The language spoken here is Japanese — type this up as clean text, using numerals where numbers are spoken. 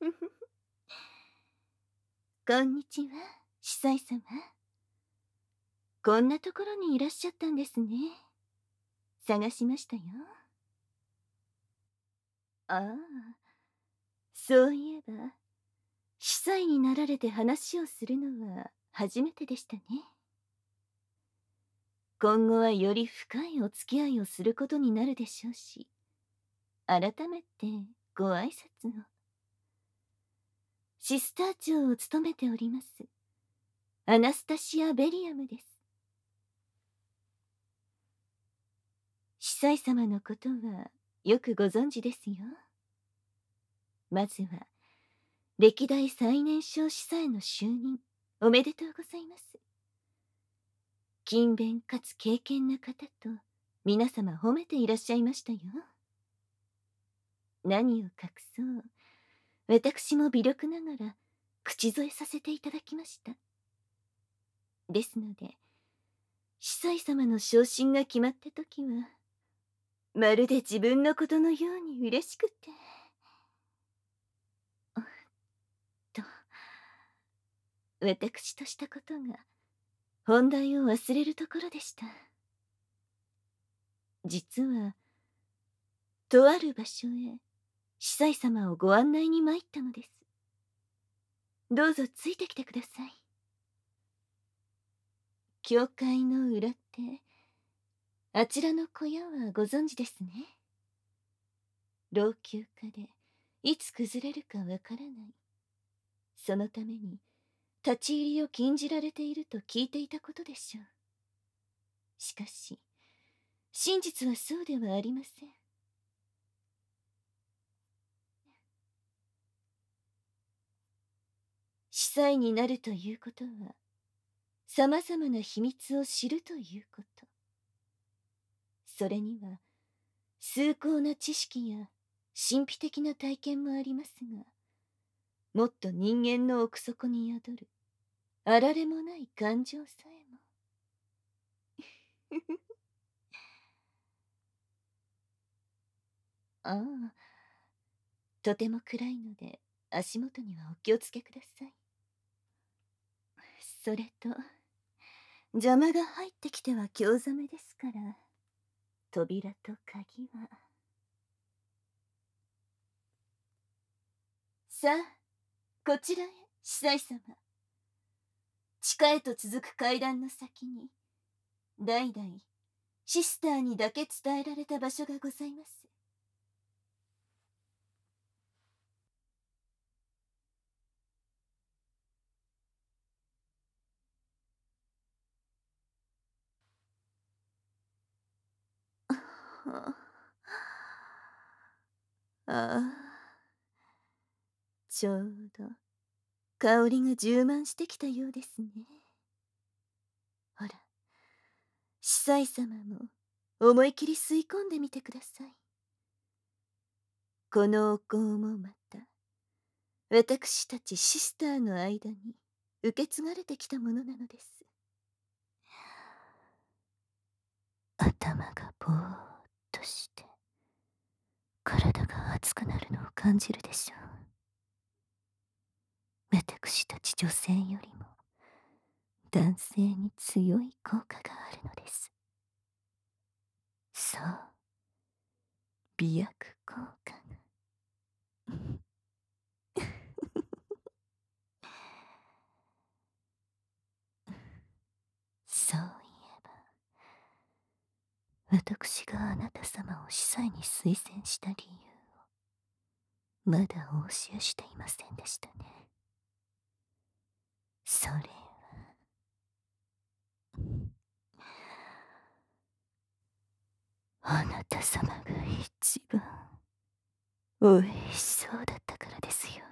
こんにちは、司祭様。こんなところにいらっしゃったんですね。探しましたよ。ああ、そういえば、司祭になられて話をするのは初めてでしたね。今後はより深いお付き合いをすることになるでしょうし、改めてご挨拶を。シスター長を務めております、アナスタシア・ベリアムです。司祭様のことはよくご存知ですよ。まずは歴代最年少司祭の就任おめでとうございます。勤勉かつ敬虔な方と皆様褒めていらっしゃいましたよ。何を隠そう、私も微力ながら口添えさせていただきました。ですので司祭様の昇進が決まった時はまるで自分のことのように嬉しくて。と私としたことが本題を忘れるところでした。実はとある場所へ司祭様をご案内に参ったのです。どうぞついてきてください。教会の裏手、あちらの小屋はご存知ですね。老朽化でいつ崩れるかわからない。そのために立ち入りを禁じられていると聞いていたことでしょう。しかし真実はそうではありません。司祭になるということはさまざまな秘密を知るということ。それには崇高な知識や神秘的な体験もありますが、もっと人間の奥底に宿るあられもない感情さえも。ああ、とても暗いので足元にはお気をつけください。それと邪魔が入ってきては興ざめですから、扉と鍵は。さあ、こちらへ、司祭様。地下へと続く階段の先に代々シスターにだけ伝えられた場所がございます。ああ、ちょうど香りが充満してきたようですね。ほら、司祭様も思い切り吸い込んでみてください。このお香もまた私たちシスターの間に受け継がれてきたものなのです。頭がぼーっとして体が熱くなるのを感じるでしょう。私たち女性よりも男性に強い効果があるのです。そう、美薬効果が。そういえば、私があなた様を司祭に推薦した理由をまだお教えしていませんでしたね。それはあなた様が一番おいしそうだったからですよ。